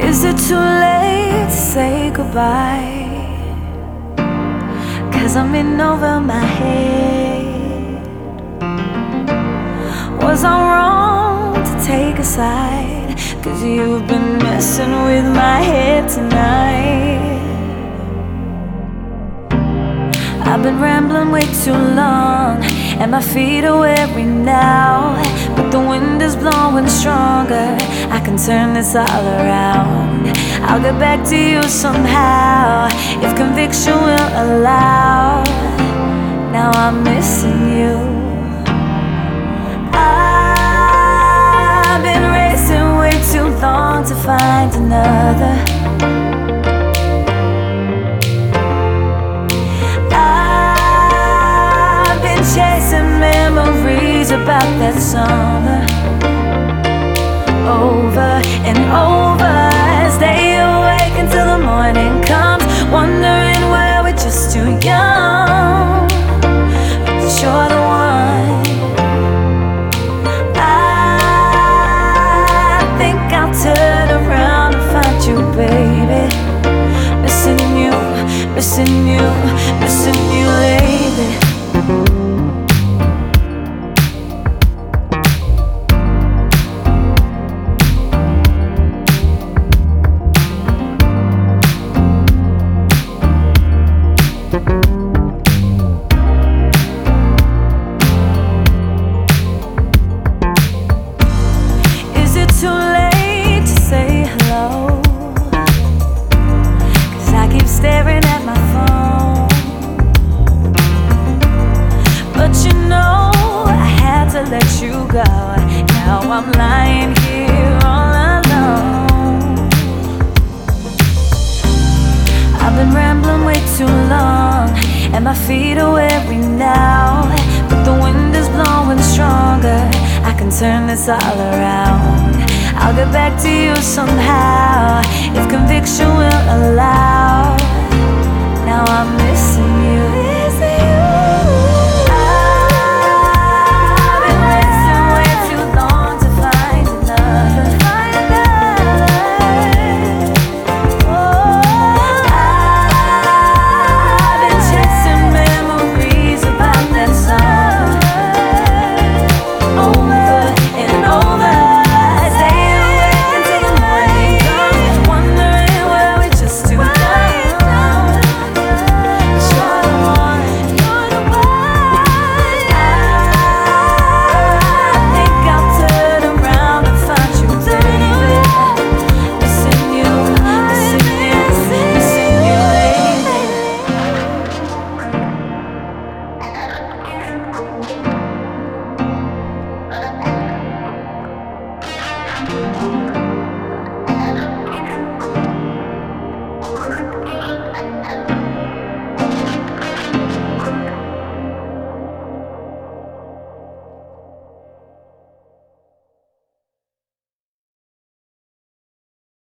Is it too late to say goodbye? 'Cause I'm in over my head. Was I wrong to take a side? 'Cause you've been messing with my head tonight. I've been rambling way too long, and my feet are weary now. But the wind is blowing stronger, I can turn this all around. I'll get back to you somehow, if conviction will allow. Now I'm missing you. I've been racing way too long to find another. Chasing memories about that summer, over and over. Stay awake until the morning comes, wondering why we're just too young. But you're the one. I think I'll turn around and find you, baby. Missing you, missing you, missing you lately. Is it too late to say hello? 'Cause I keep staring at my phone. But you know I had to let you go. Now I'm lying here all alone. I've been rambling way too long, and my feet are weary now. But the wind is blowing stronger, I can turn this all around. I'll get back to you somehow, if conviction will allow.